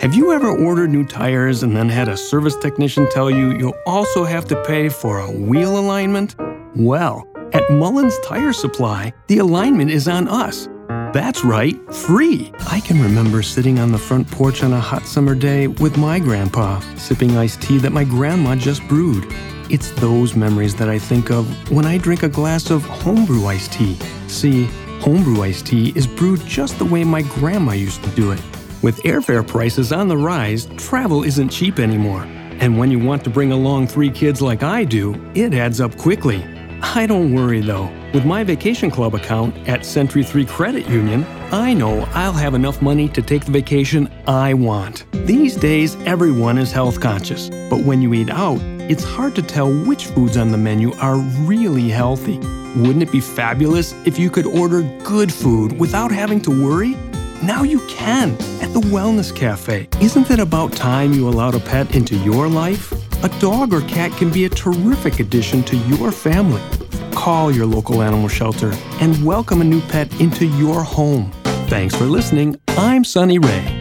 Have you ever ordered new tires and then had a service technician tell you you'll also have to pay for a wheel alignment? Well, at Mullins Tire Supply, the alignment is on us. That's right, free! I can remember sitting on the front porch on a hot summer day with my grandpa, sipping iced tea that my grandma just brewed. It's those memories that I think of when I drink a glass of homebrew iced tea. See, homebrew iced tea is brewed just the way my grandma used to do it. With airfare prices on the rise, travel isn't cheap anymore. And when you want to bring along 3 kids like I do, it adds up quickly. I don't worry though. With my Vacation Club account at Century 3 Credit Union, I know I'll have enough money to take the vacation I want. These days, everyone is health conscious. But when you eat out, it's hard to tell which foods on the menu are really healthy. Wouldn't it be fabulous if you could order good food without having to worry? Now you can at the Wellness Cafe. Isn't it about time you allowed a pet into your life? A dog or cat can be a terrific addition to your family. Call your local animal shelter and welcome a new pet into your home. Thanks for listening. I'm Sonny Ray.